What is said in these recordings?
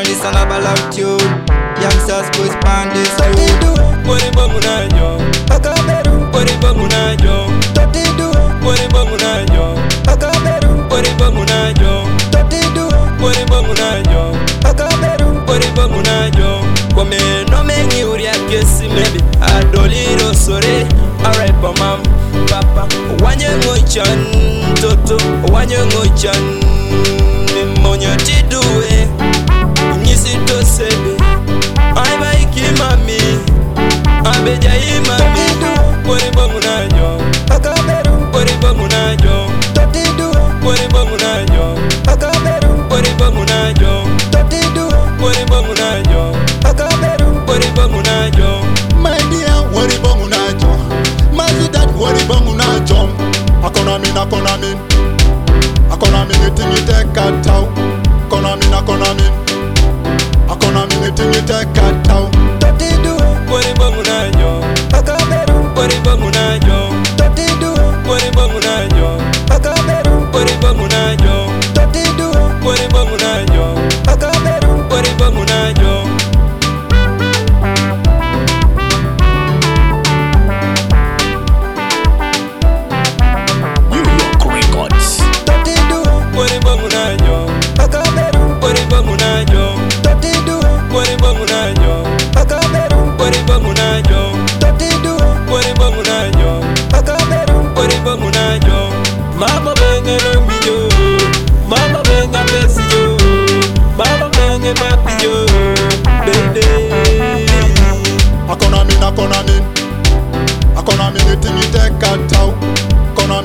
this and about loud tune. Youngsters boys band this tune. Wari bamunayo, Akaberu, wari bamunayo, Totidu, wari bamunayo, Akaberu, wari bamunayo, Totidu, wari bamunayo, Akaberu, wari bamunayo. Kwame no mengi uria kesi maybe adoliro sore. Alright mam, papa, wanye ngochan toto, wanye ngochan monya tiduwe, nyisi to sebe. Aiba ikimami, abeja imami. Wari bamunayo, Akaberu, wari bamunayo, Totidu, wari bamunayo, Akaberu, wari bamunayo, Totidu, wari bamunayo, Akaberu, wari bamunayo. My dear, wari bamunayo, Mazudat wari bamunayo. Akona min, iting ite katau. Akona min, iting ite katau. Totidu, Wari bamunayo, Akaberu, wari bamunayo, Totidu, wari bamunayo, Akaberu, wari bamunayo, Totidu, wari bamunayo, Akaberu, wari bamunayo. New York Records. Totidu, Wari bamunayo, Akaberu, wari bamunayo, Totidu, wari bamunayo, Akaberu, wari bamunayo, Totidu, wari bamunayo, Akaberu, wari bamunayo. Mama benga nombiyo, mama benga besiyo, mama benga papiyo, baby. Akona min, iting ite katau. Akona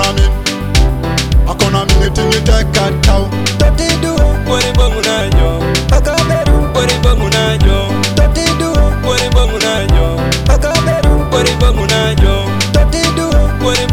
min, iting ite katau. Totidu, Wari bamunayo, Akaberu, wari bamunayo, Totidu, wari bamunayo, Akaberu, wari bamunayo, Totidu, wari